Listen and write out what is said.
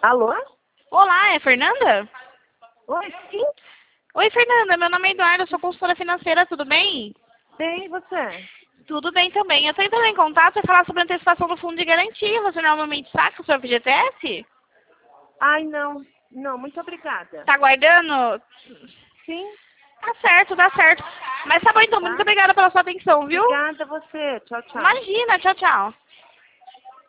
Alô? Olá, é Fernanda? Oi, sim? Oi, Fernanda, meu nome é Eduardo, eu sou consultora financeira, tudo bem? Bem, e você? Tudo bem também. Eu estou entrando em contato para falar sobre a antecipação do fundo de garantia. Você normalmente saca o seu FGTS? Ai, não. Não, muito obrigada. Tá aguardando? Sim, Tá certo, dá certo. Mas tá bom então, muito tá? obrigada pela sua atenção, viu? Obrigada a você. Tchau, tchau. Imagina, tchau, tchau.